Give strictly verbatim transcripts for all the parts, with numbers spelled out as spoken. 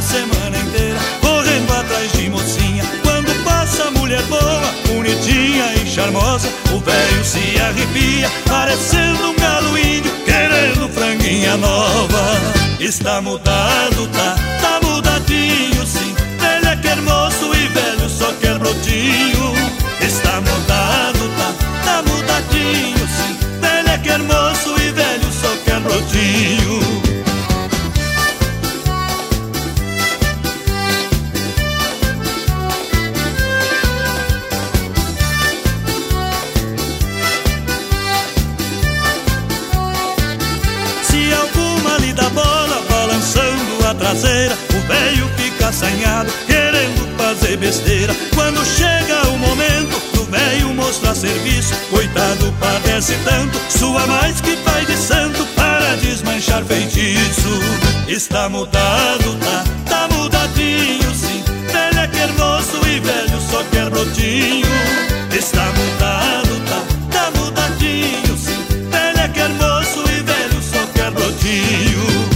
semana inteira correndo atrás de mocinha. Quando passa mulher boa, bonitinha e charmosa, o velho se arrepia, parecendo um galo índio querendo franguinha nova. Está mudado, tá, tá mudadinho sim. Ele é quer moço e velho só quer brotinho. Está mudado, tá, tá mudadinho sim. Ele é quer moço e velho só quer brotinho. Se alguma lhe dá bola balançando a traseira, o velho fica assanhado querendo fazer besteira. Quando chega o momento do velho mostrar serviço, coitado padece tanto, sua mais que pai de santo para desmanchar feitiço. Está mudado, tá, tá mudadinho sim. Velho é quer moço e velho só quer brotinho. Está mudado, tá, tá mudadinho sim. Velho é quer moço e velho só quer brotinho.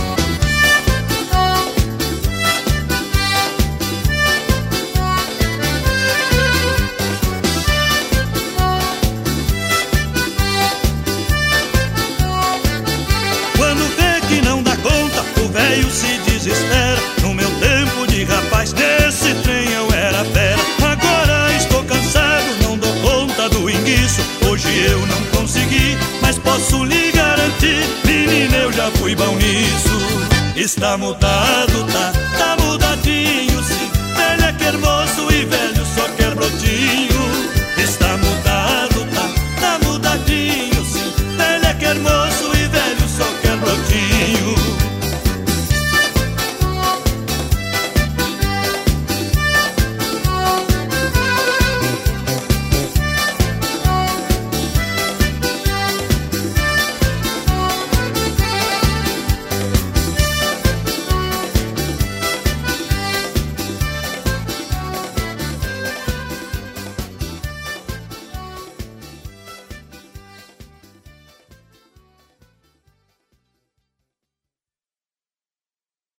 Se desespera, no meu tempo de rapaz nesse trem eu era fera. Agora estou cansado, não dou conta do enguiço. Hoje eu não consegui, mas posso lhe garantir, menina, eu já fui bom nisso. Está mudado, tá, tá